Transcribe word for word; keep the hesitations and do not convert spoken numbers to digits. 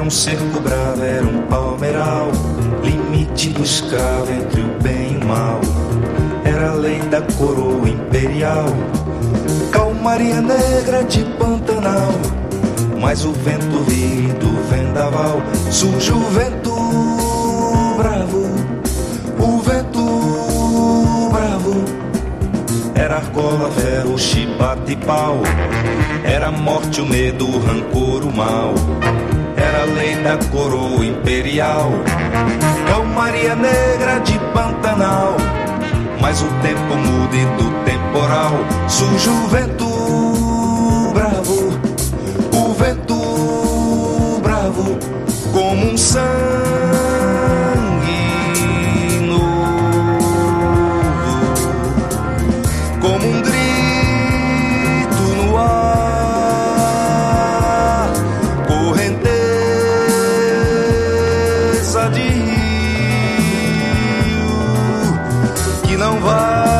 um cerco bravo, era um palmeiral, limite do escravo entre o bem e o mal. Era a lei da coroa imperial, calmaria negra de Pantanal. Mas o vento ri do vendaval, surge o vento bravo, o vento bravo. Era argola, vera, o chibate e pau, era a morte, o medo, o rancor, o mal. Era a lei da coroa imperial, calmaria negra de Pantanal. Mas o tempo muda e do temporal surge o vento bravo, o vento bravo, como um sangue novo, como um grito no ar, correnteza de rio que não vai